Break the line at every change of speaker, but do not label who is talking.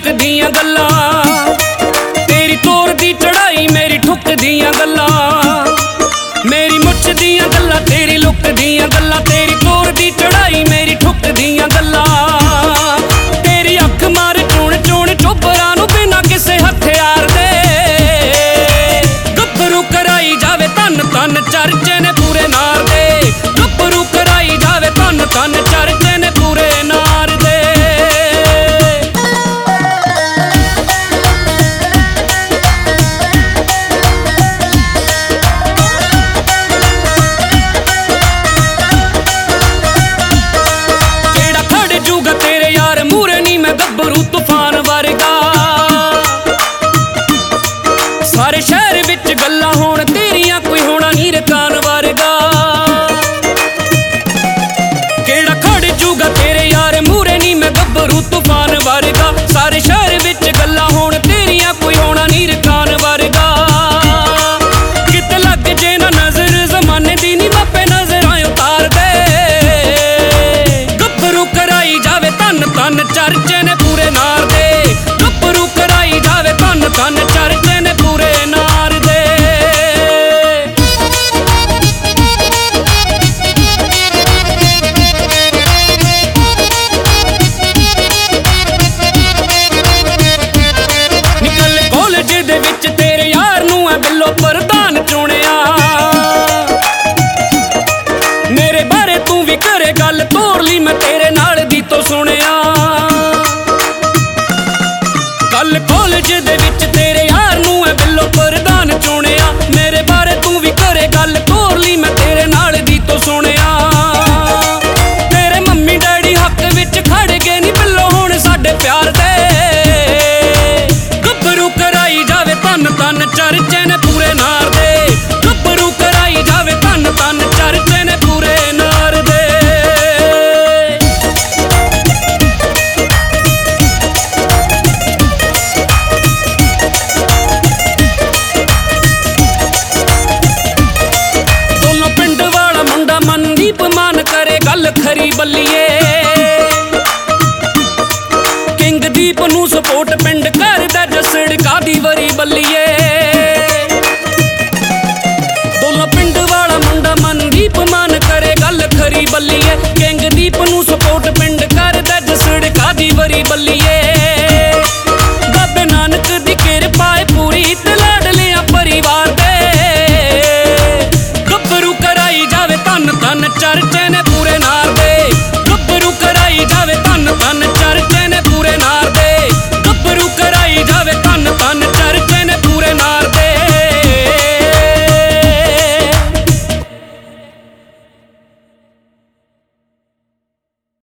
दियां गल्लां, तेरी तोर दी चढ़ाई मेरी ठुक दियां गल्लां, मेरी मुछ दियां गल्लां तेरी लुक दियां गल्लां, तेरी तोर दी चढ़ाई मेरी ठुक दियां गल्लां, तेरी अख मार चुण चुण चोबरां नूं बिना किसे हथियार दे, गब्बरू कराई जावे तन तन चर्चे ने पूरे नार दे, गब्बरू कराई जावे तन तन चर्चे ने पूरे नार दे। केड़ा खड़ जूगा तेरे यार मूरे नी मैं गब्बरू तूफान वर्गा, सारे शहर विच गल्लां होण तेरियां कोई होना नी रकान वर्गा, केड़ा खड़ जूगा तेरे यार मूरे नी मैं गब्बरू तूफान वर्गा, सारे शहर विच गल्लां होण तेरियां कोई होना नी रकान वर्गा, किते लग जे ना नजर जमाने दी नी मापे नजरां उतार दे, गब्बरू कराई जावे तन तन चर्चे ने पूरे नार दे, गब्बरू कराई जावे तन तन चर्चे ने पूरे नार दे। निकल कॉलेज दे विच तेरे यार नूं ऐ बिल्लो प्रधान चुनिया, मेरे बारे तू भी करे गल तोड़ ली मैं तेरे नाल दी तो सुनिया, कल कॉलेज दे विच तेरे यार नूं ऐ बिल्लो प्रधान चुनिया, मेरे बारे तू भी करे गल तोड़ ली मैं तेरे नाल दी तो सुनिया, तेरे मम्मी डैडी हक विच खड़ गए नी बिल्लो हुण साडे प्यार दे, गब्बरू कराई जावे तन तन चर्चे ने पूरे नार दे, गब्बरू कराई जावे तन तन चर्चे ने पूरे नार दे। दोनों पिंड वाला मुंडा मनदीप मान करे गल खरी बल्लीए, किंग दीप नूं सपोर्ट पिंड करदा जसड़ कादी वरी बल्लीए,